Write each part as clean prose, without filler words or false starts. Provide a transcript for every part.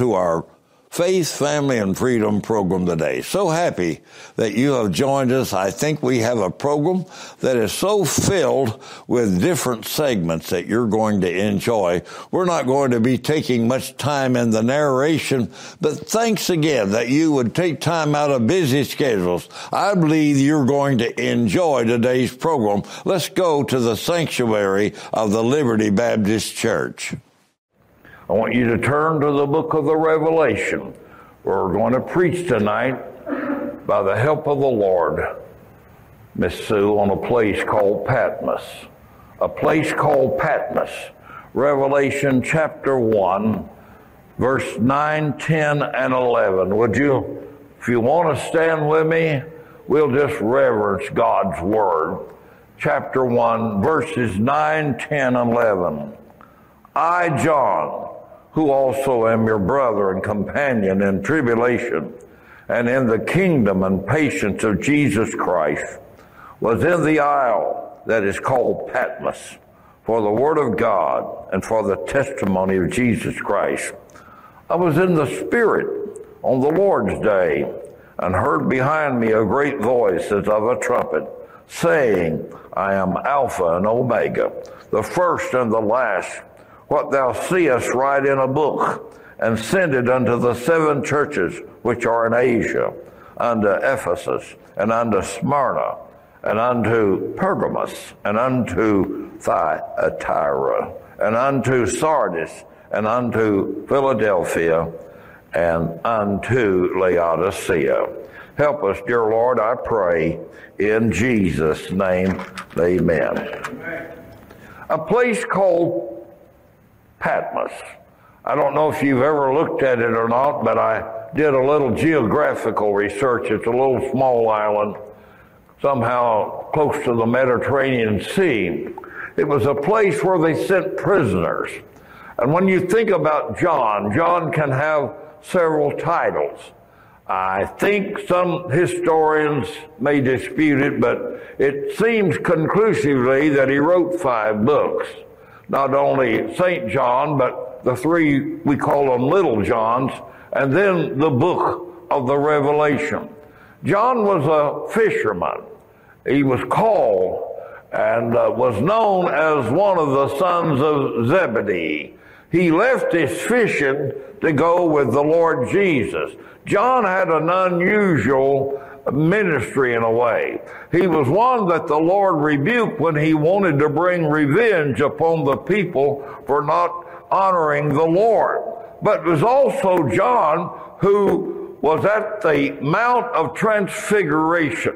to our Faith, Family, and Freedom program today. So happy that you have joined us. I think we have a program that is so filled with different segments that you're going to enjoy. We're not going to be taking much time in the narration, but thanks again that you would take time out of busy schedules. I believe you're going to enjoy today's program. Let's go to the sanctuary of the Liberty Baptist Church. I want you to turn to the book of the Revelation. We're going to preach tonight by the help of the Lord, Miss Sue, on a place called Patmos. A place called Patmos. Revelation chapter 1, verse 9, 10, and 11. Would you, if you want to stand with me, we'll just reverence God's Word. Chapter 1, verses 9, 10, and 11. I, John, who also am your brother and companion in tribulation and in the kingdom and patience of Jesus Christ, was in the isle that is called Patmos for the word of God and for the testimony of Jesus Christ. I was in the Spirit on the Lord's day and heard behind me a great voice as of a trumpet, saying, I am Alpha and Omega, the first and the last. What thou seest, write in a book, and send it unto the 7 churches which are in Asia, unto Ephesus, and unto Smyrna, and unto Pergamos, and unto Thyatira, and unto Sardis, and unto Philadelphia, and unto Laodicea. Help us, dear Lord, I pray, in Jesus' name, amen. A place called Patmos. I don't know if you've ever looked at it or not, but I did a little geographical research. It's a little small island, somehow close to the Mediterranean Sea. It was a place where they sent prisoners. And when you think about John, John can have several titles. I think some historians may dispute it, but it seems conclusively that he wrote 5 books. Not only St. John, but the 3, we call them Little Johns, and then the book of the Revelation. John was a fisherman. He was called and was known as one of the sons of Zebedee. He left his fishing to go with the Lord Jesus. John had an unusual ministry in a way. He was one that the Lord rebuked when he wanted to bring revenge upon the people for not honoring the Lord. But it was also John who was at the Mount of Transfiguration.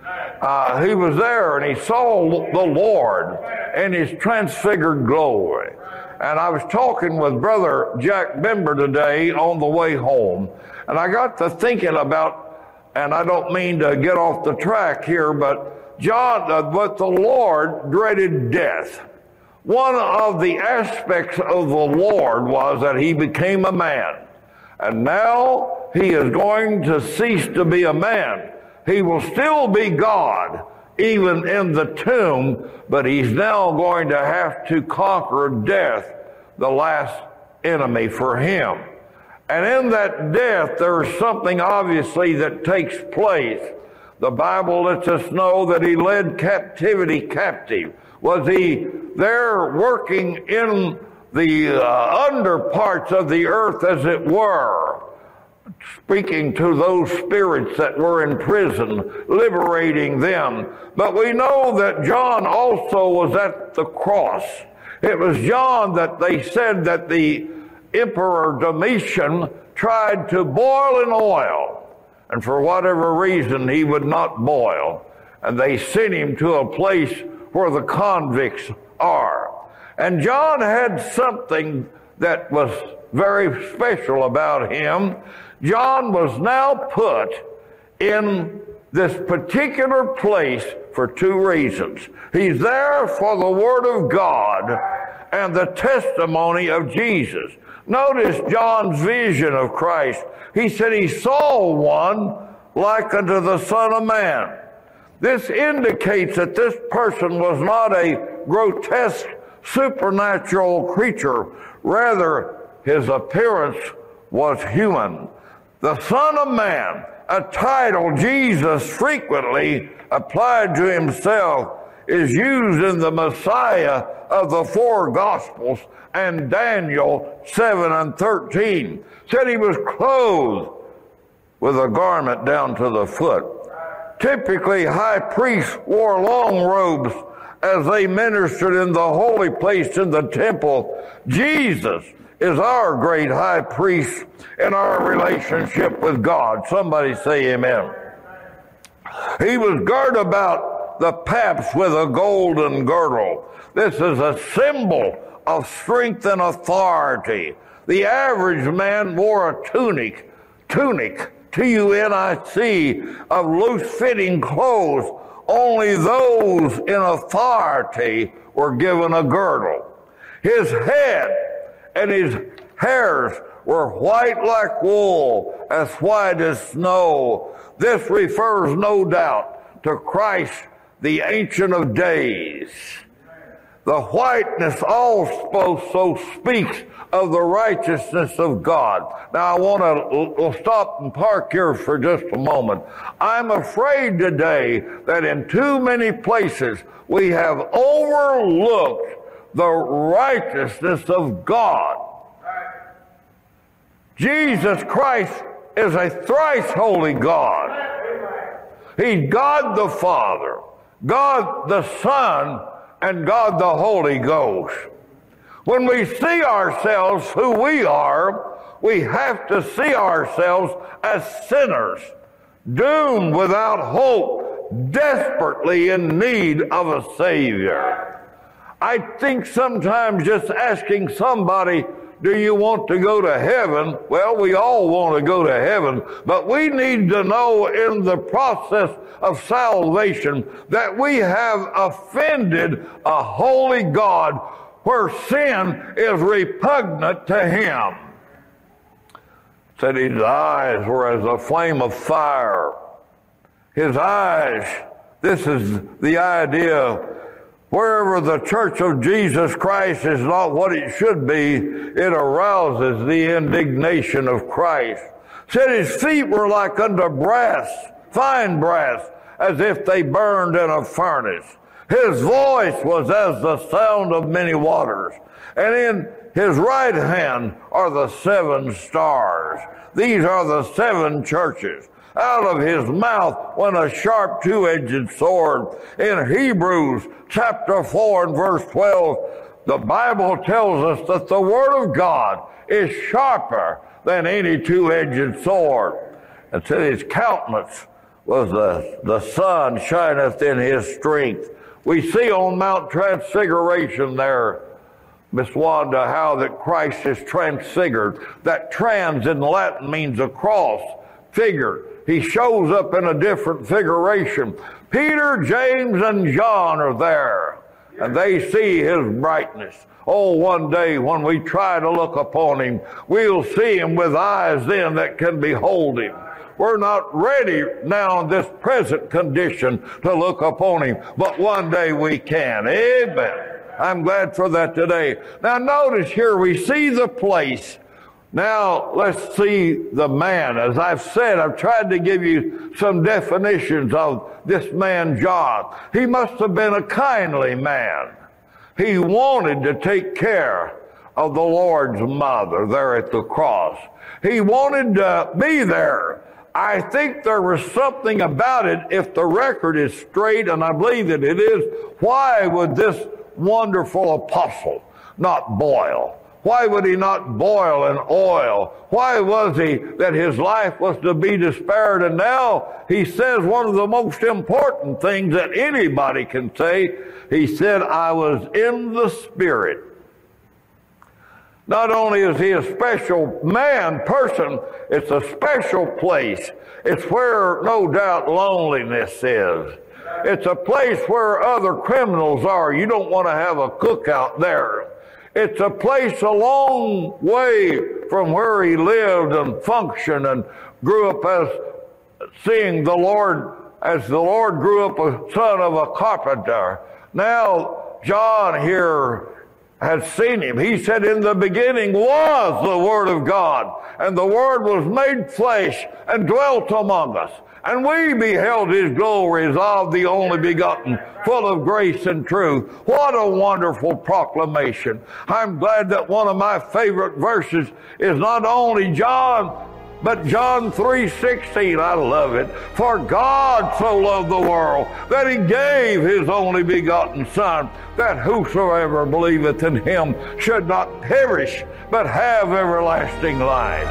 He was there and he saw the Lord in his transfigured glory. And I was talking with Brother Jack Bimber today on the way home, and I got to thinking about, and I don't mean to get off the track here, but but the Lord dreaded death. One of the aspects of the Lord was that he became a man. And now he is going to cease to be a man. He will still be God, even in the tomb, but he's now going to have to conquer death, the last enemy for him. And in that death, there's something obviously that takes place. The Bible lets us know that he led captivity captive. Was he there working in the under parts of the earth, as it were, speaking to those spirits that were in prison, liberating them? But we know that John also was at the cross. It was John that they said that the Emperor Domitian tried to boil in oil, and for whatever reason he would not boil, and they sent him to a place where the convicts are. And John had something that was very special about him. John was now put in this particular place for 2 reasons. He's there for the Word of God and the testimony of Jesus. Notice John's vision of Christ. He said he saw one like unto the Son of Man. This indicates that this person was not a grotesque supernatural creature. Rather, his appearance was human. The Son of Man, a title Jesus frequently applied to himself, is used in the Messiah of the four Gospels and Daniel 7 and 13. Said he was clothed with a garment down to the foot. Typically, high priests wore long robes as they ministered in the holy place in the temple. Jesus is our great high priest in our relationship with God. Somebody say amen. He was girded about the paps with a golden girdle. This is a symbol of strength and authority. The average man wore a tunic, T-U-N-I-C, of loose-fitting clothes. Only those in authority were given a girdle. His head and his hairs were white like wool, as white as snow. This refers no doubt to Christ, the Ancient of Days. The whiteness also speaks of the righteousness of God. Now I want to stop and park here for just a moment. I'm afraid today that in too many places we have overlooked the righteousness of God. Jesus Christ is a thrice holy God. He's God the Father, God the Son, and God the Holy Ghost. When we see ourselves who we are, we have to see ourselves as sinners, doomed without hope, desperately in need of a Savior. I think sometimes just asking somebody, do you want to go to heaven? Well, we all want to go to heaven, but we need to know in the process of salvation that we have offended a holy God where sin is repugnant to him. Said his eyes were as a flame of fire. His eyes, this is the idea. Wherever the church of Jesus Christ is not what it should be, it arouses the indignation of Christ. Said his feet were like unto brass, fine brass, as if they burned in a furnace. His voice was as the sound of many waters. And in his right hand are the 7 stars. These are the 7 churches. Out of his mouth went a sharp two-edged sword. In Hebrews chapter 4 and verse 12, the Bible tells us that the Word of God is sharper than any two-edged sword. And said his countenance was the sun shineth in his strength. We see on Mount Transfiguration there, Miss Wanda, how that Christ is transfigured. That trans in Latin means across, figure. He shows up in a different figuration. Peter, James, and John are there, and they see his brightness. Oh, one day when we try to look upon him, we'll see him with eyes then that can behold him. We're not ready now in this present condition to look upon him, but one day we can. Amen. I'm glad for that today. Now notice here we see the place. Now, let's see the man. As I've said, I've tried to give you some definitions of this man, John. He must have been a kindly man. He wanted to take care of the Lord's mother there at the cross. He wanted to be there. I think there was something about it, if the record is straight, and I believe that it is. Why would this wonderful apostle not boil? Why would he not boil in oil? Why was he that his life was to be despaired? And now he says one of the most important things that anybody can say. He said, I was in the Spirit. Not only is he a special person, it's a special place. It's where no doubt loneliness is. It's a place where other criminals are. You don't want to have a cookout there. It's a place a long way from where he lived and functioned and grew up as seeing the Lord, as the Lord grew up a son of a carpenter. Now, John here had seen him. He said, in the beginning was the Word of God, and the Word was made flesh and dwelt among us. And we beheld his glory as of the only begotten, full of grace and truth. What a wonderful proclamation. I'm glad that one of my favorite verses is not only John, but John 3:16. I love it. For God so loved the world that he gave his only begotten Son, that whosoever believeth in him should not perish, but have everlasting life.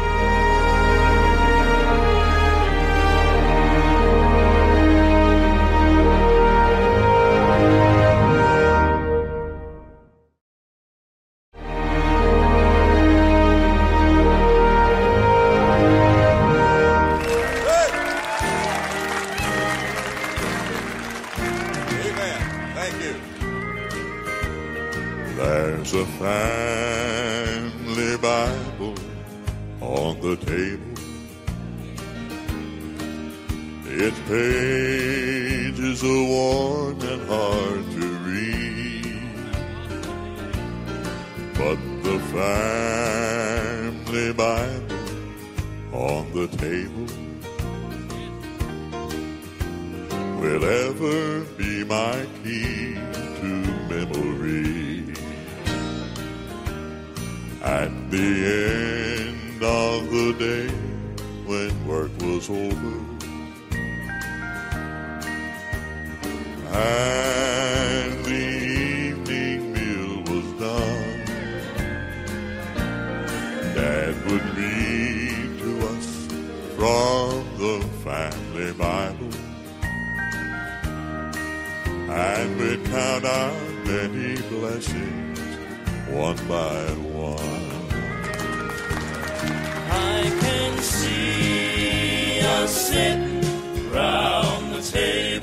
There's a family Bible on the table. Its pages are worn and hard to read, but the family Bible on the table will ever be my key to memory. At the end of the day, when work was over, and the evening meal was done, Dad would read to us from the family Bible, and we'd count our many blessings one by one. I can see us sitting round the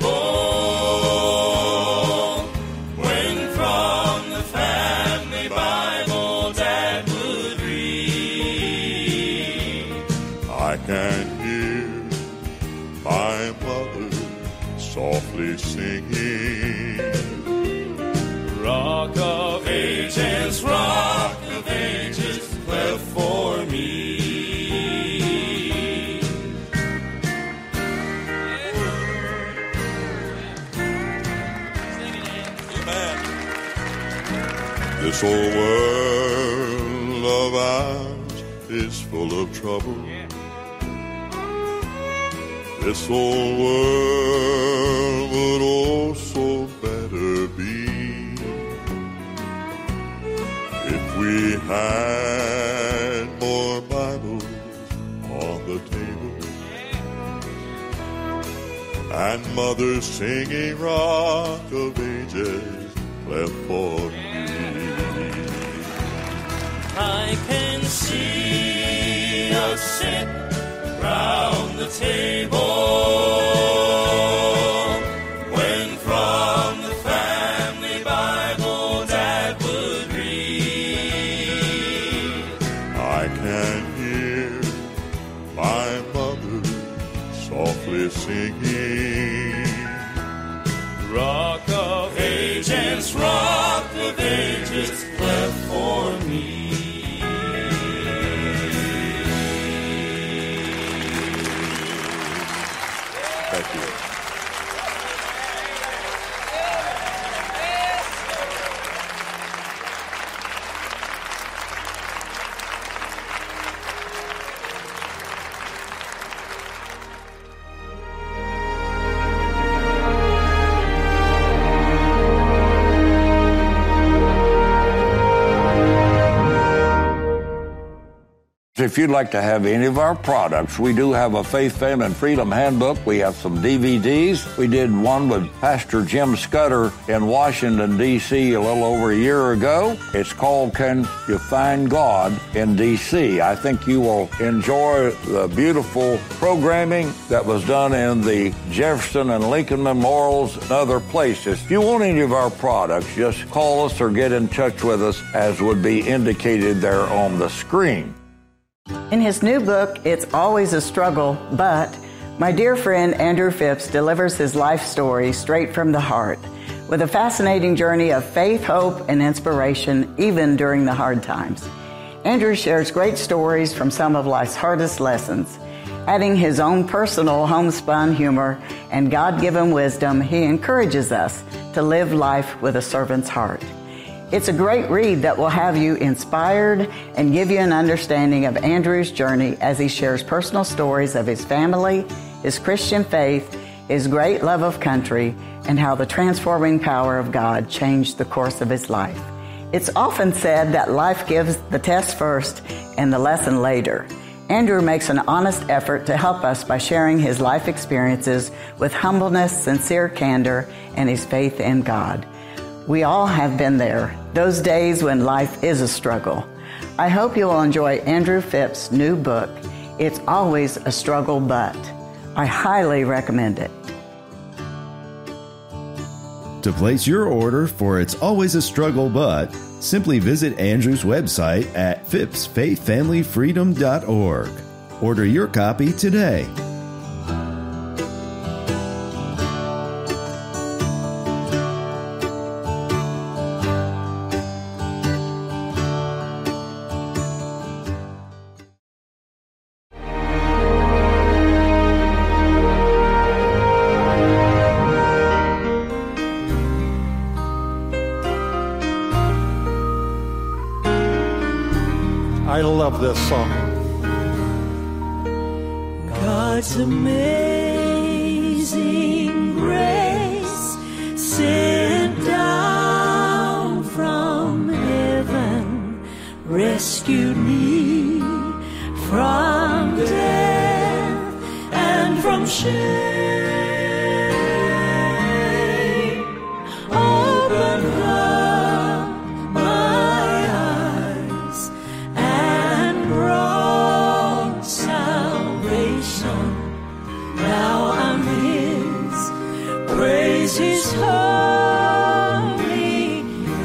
table when from the family Bible Dad would read. I can hear my mother softly singing, Rock of Ages, Rock of Ages, cleft for me. this old world of ours is full of trouble. This old world would also better be if we had more Bibles on the table, and Mother singing Rock of Ages cleft for me. I can see us sit round the table when from the family Bible Dad would read. I can hear my mother softly singing, Rock of Ages, Rock of Ages, cleft for me. Thank you. If you'd like to have any of our products, we do have a Faith, Family, and Freedom Handbook. We have some DVDs. We did one with Pastor Jim Scudder in Washington, D.C. a little over a year ago. It's called Can You Find God in D.C.? I think you will enjoy the beautiful programming that was done in the Jefferson and Lincoln Memorials and other places. If you want any of our products, just call us or get in touch with us as would be indicated there on the screen. In his new book, It's Always a Struggle, But, my dear friend Andrew Phipps delivers his life story straight from the heart. with a fascinating journey of faith, hope, and inspiration, even during the hard times. Andrew shares great stories from some of life's hardest lessons. Adding his own personal homespun humor and God-given wisdom, he encourages us to live life with a servant's heart. It's a great read that will have you inspired and give you an understanding of Andrew's journey as he shares personal stories of his family, his Christian faith, his great love of country, and how the transforming power of God changed the course of his life. It's often said that life gives the test first and the lesson later. Andrew makes an honest effort to help us by sharing his life experiences with humbleness, sincere candor, and his faith in God. We all have been there, those days when life is a struggle. I hope you will enjoy Andrew Phipps's new book, It's Always a Struggle But. I highly recommend it. To place your order for It's Always a Struggle But, simply visit Andrew's website at phippsfaithfamilyfreedom.org. Order your copy today. I love this song. God's amazing grace sent down from heaven, rescued me from death and from shame. Opened up my eyes and brought salvation. Now I'm His, praise His holy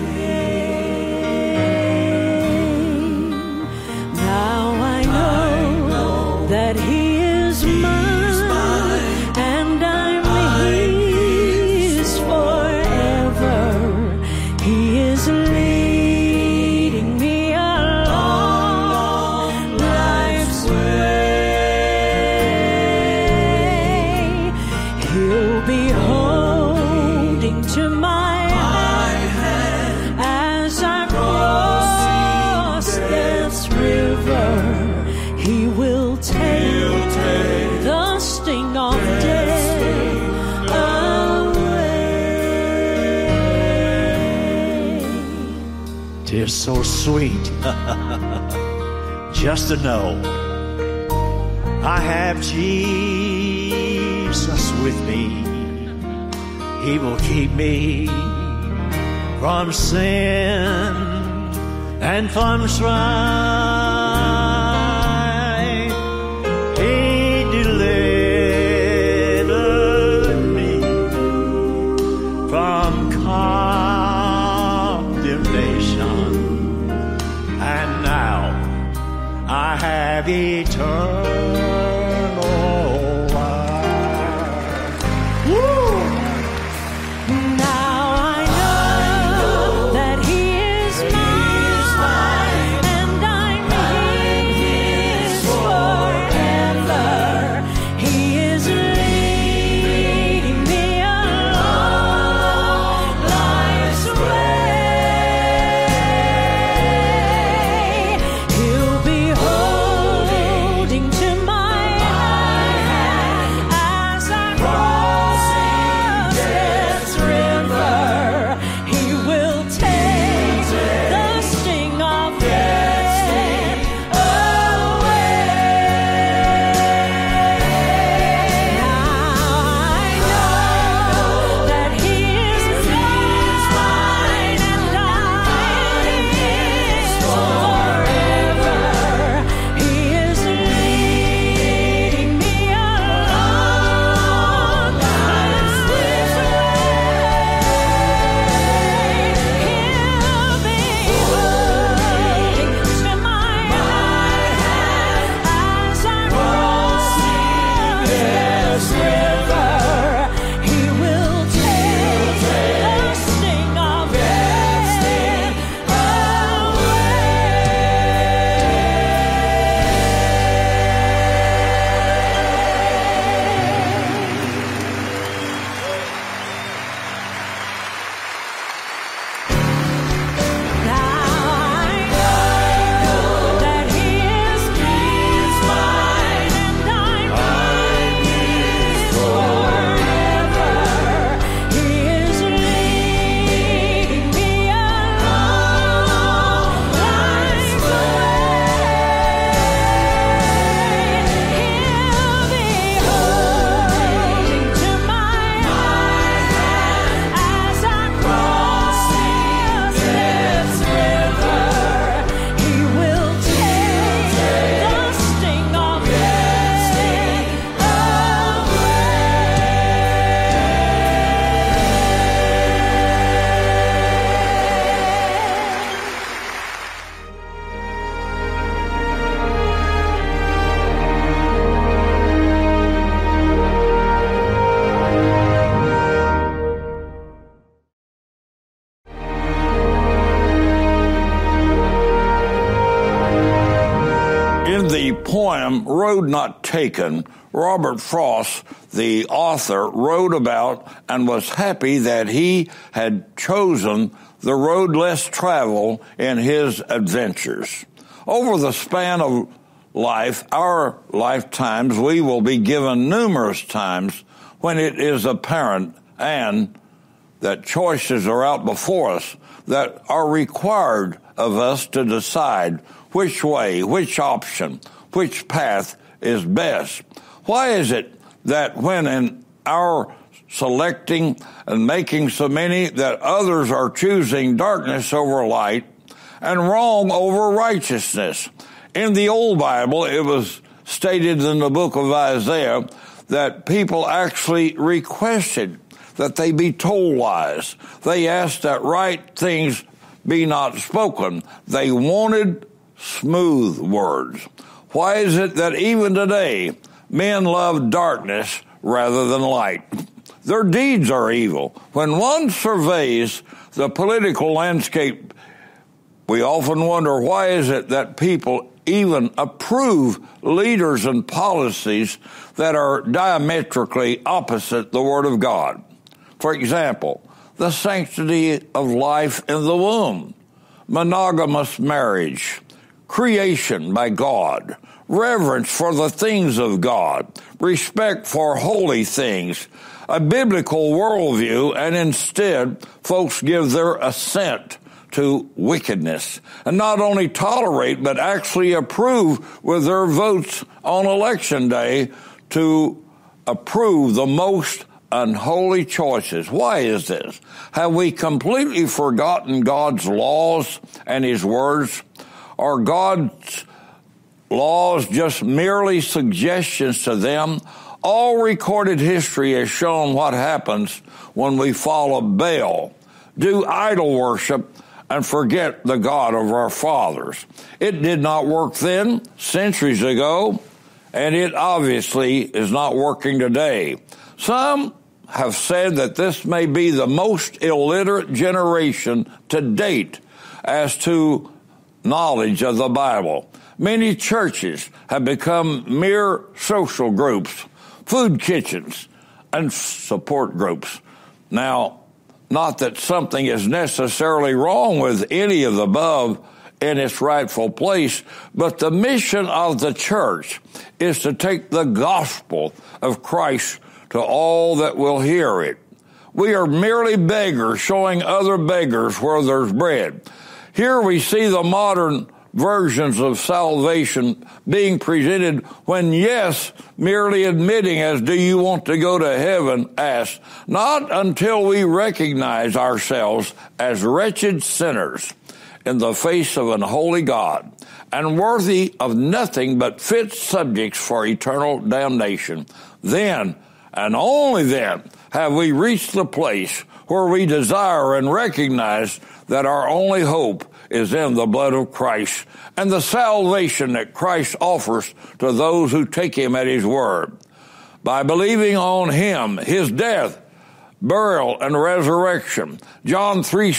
name. Now I know that He is mine, and I'm His forever. He is leading me along life's way. He'll be holding to my hand as I cross this river. He will take the sting of death away. 'Tis so sweet just to know I have Jesus with me. He will keep me from sin and from strife. He delivered me from condemnation, and now I have eternal life. Woo! Now I know that He is mine, and I'm poem, Road Not Taken, Robert Frost, the author, wrote about and was happy that he had chosen the road less traveled in his adventures. Over the span of life, our lifetimes, we will be given numerous times when it is apparent and that choices are out before us that are required of us to decide which way, which option, which path is best. Why is it that when in our selecting and making so many that others are choosing darkness over light and wrong over righteousness? In the old Bible, it was stated in the book of Isaiah that people actually requested that they be told lies. They asked that right things be not spoken. They wanted smooth words. Why is it that even today men love darkness rather than light? Their deeds are evil. When one surveys the political landscape, we often wonder, why is it that people even approve leaders and policies that are diametrically opposite the Word of God? For example, the sanctity of life in the womb, monogamous marriage, creation by God, reverence for the things of God, respect for holy things, a biblical worldview, and instead folks give their assent to wickedness, and not only tolerate but actually approve with their votes on election day to approve the most unholy choices. Why is this? Have we completely forgotten God's laws and His words? Are God's laws just merely suggestions to them? All recorded history has shown what happens when we follow Baal, do idol worship, and forget the God of our fathers. It did not work then, centuries ago, and it obviously is not working today. Some have said that this may be the most illiterate generation to date as to knowledge of the Bible. Many churches have become mere social groups, food kitchens, and support groups. Now, not that something is necessarily wrong with any of the above in its rightful place, but the mission of the church is to take the gospel of Christ to all that will hear it. We are merely beggars showing other beggars where there's bread. Here we see the modern versions of salvation being presented when, yes, merely admitting as do you want to go to heaven, asked, not until we recognize ourselves as wretched sinners in the face of an holy God and worthy of nothing but fit subjects for eternal damnation. Then, and only then, have we reached the place where we desire and recognize that our only hope is in the blood of Christ and the salvation that Christ offers to those who take Him at His word. By believing on Him, His death, burial, and resurrection. John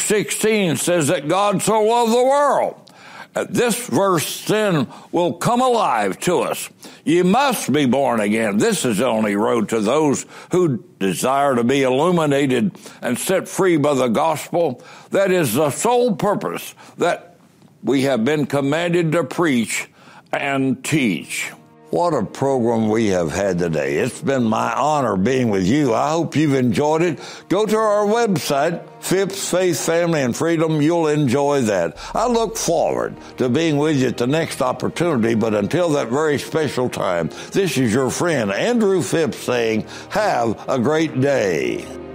3:16 says that God so loved the world. This verse then will come alive to us. You must be born again. This is the only road to those who desire to be illuminated and set free by the gospel. That is the sole purpose that we have been commanded to preach and teach. What a program we have had today. It's been my honor being with you. I hope you've enjoyed it. Go to our website, Phipps Faith, Family, and Freedom. You'll enjoy that. I look forward to being with you at the next opportunity, but until that very special time, this is your friend, Andrew Phipps, saying, have a great day.